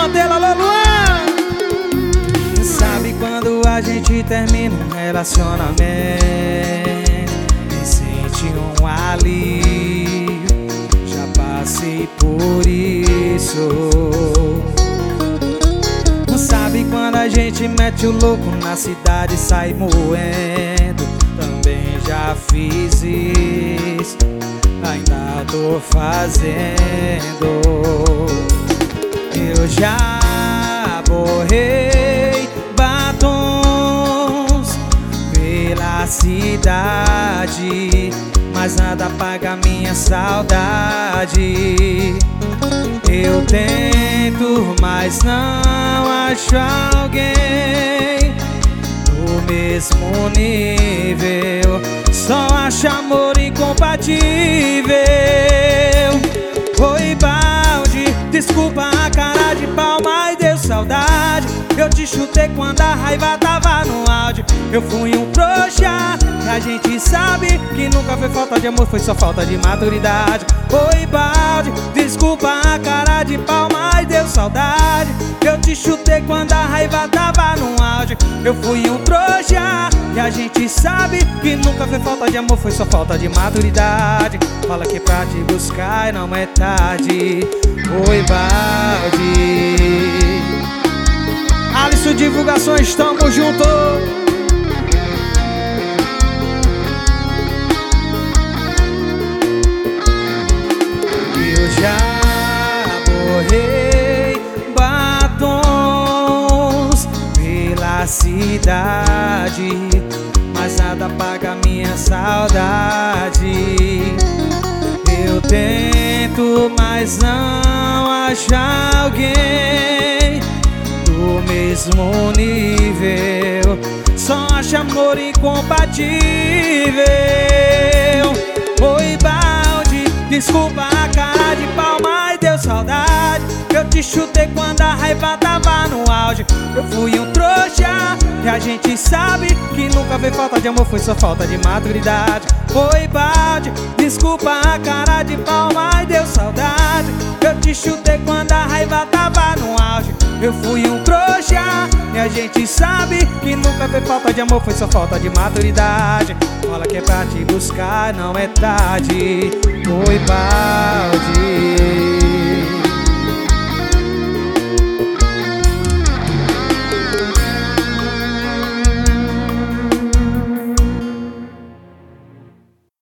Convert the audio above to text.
Mantela, alô Luan. Sabe quando a gente termina um relacionamento e sente um alívio? Já passei por isso. Sabe quando a gente mete o louco na cidade e sai moendo? Também já fiz isso, ainda tô fazendo. Eu já borrei batons pela cidade, mas nada apaga minha saudade. Eu tento, mas não acho alguém do mesmo nível. Só acho amor incompatível. Oi, balde, desculpa a cara de pau, mas deu saudade. Eu te chutei quando a raiva tava no áudio. Eu fui um trouxa, e a gente sabe que nunca foi falta de amor, foi só falta de maturidade. Oi, balde, desculpa a cara de pau, mas deu saudade. Eu te chutei quando a raiva tava no áudio. Eu fui um trouxa, e a gente sabe que nunca foi falta de amor, foi só falta de maturidade. Fala que é pra te buscar e não é tarde. Oi, balde. Alisson Divulgações, tamo junto. Eu já borrei batons pela cidade, mas nada apaga minha saudade. Eu tento, mas não acho alguém do mesmo nível. Só acho amor incompatível. Oi, balde, desculpa a cara de pau, mas deu saudade. Eu te chutei quando a raiva tava no auge. Eu fui um trouxa, e a gente sabe que nunca veio falta de amor, foi só falta de maturidade. Oi, balde, desculpa a cara de pau, mas deu saudade. Eu te chutei quando a raiva tava no auge. Eu fui um trouxa, e a gente sabe que nunca veio falta de amor, foi só falta de maturidade. Fala que é pra te buscar, não é tarde. Oi, balde.